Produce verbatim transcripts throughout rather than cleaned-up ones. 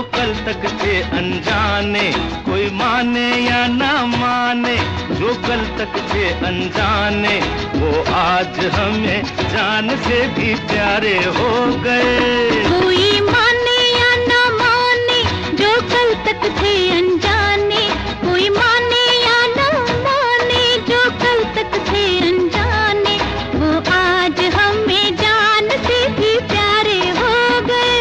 कल तक थे अनजाने। कोई माने या ना माने, जो कल तक थे अनजाने, वो आज हमें जान से भी प्यारे हो गए। कोई माने या ना माने, जो कल तक थे अनजाने। कोई माने या ना माने, जो कल तक थे अनजाने, वो आज हमें जान से भी प्यारे हो गए।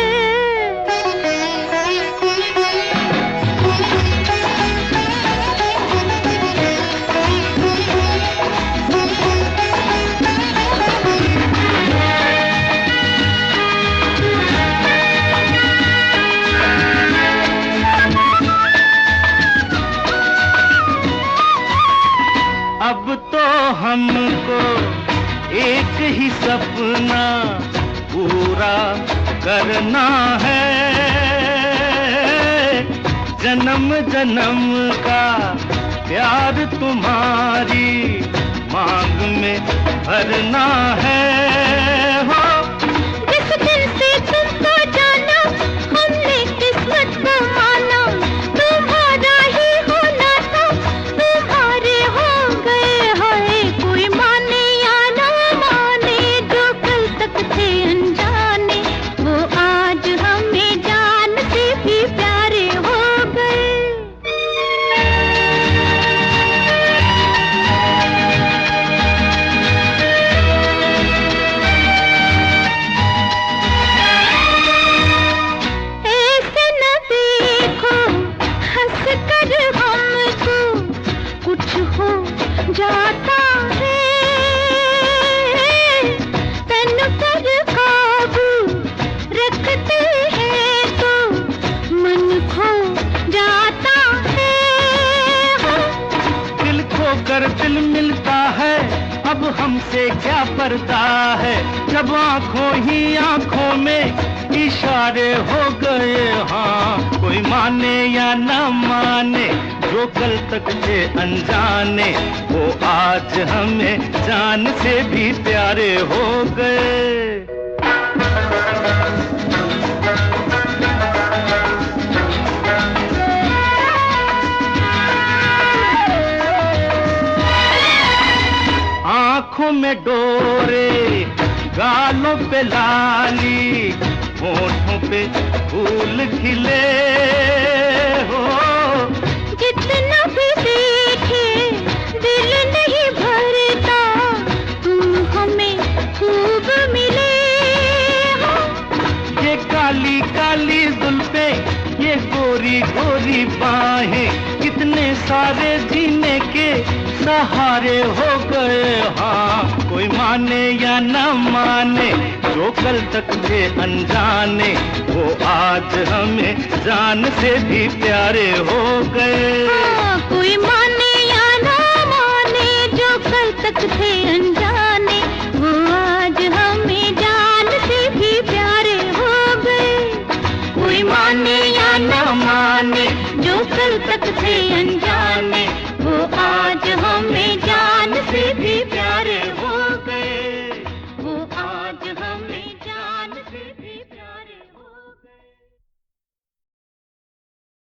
अब तो हमको एक ही सपना पूरा करना है, जन्म जन्म का प्यार तुम्हारी मांग में भरना है। हो जिस दिन से तुमको जाना, हमने किस्मत को माना। तुम्हारा ही होना था, तुम्हारे हो गए। हाय कोई माने या ना माने, जो कल तक थे अनजाने, वो आज हमें जान से भी प्यारे हो गए। ऐसे न देखो हंस कर हमको, कुछ हो जाता है। तन पर काबू रखते हैं तो मन खो जाता है। दिल खो कर दिल मिलता है, अब हमसे क्या पर्दा है। जब आंखों ही आंखों में इशारे हो गए। हाँ कोई माने या ना माने, जो कल तक थे अनजाने, वो आज हमें जान से भी प्यारे हो गए। आँखों में डोरे, गालों पे लाली, होठों पे फूल खिले। हो जितना भी देखे दिल नहीं भरता, तुम हमें खूब मिले। हो ये काली काली जुल्फें, ये गोरी गोरी बाहें, कितने सारे जीने के सहारे हो गए। हाँ कोई माने या ना माने, जो कल तक थे अनजाने, वो आज हमें जान से भी प्यारे हो गए। हाँ, कोई माने या ना माने, जो कल तक थे अनजाने, वो आज हमें जान से भी प्यारे हो गए। कोई माने या ना माने, जो कल तक थे अनजाने।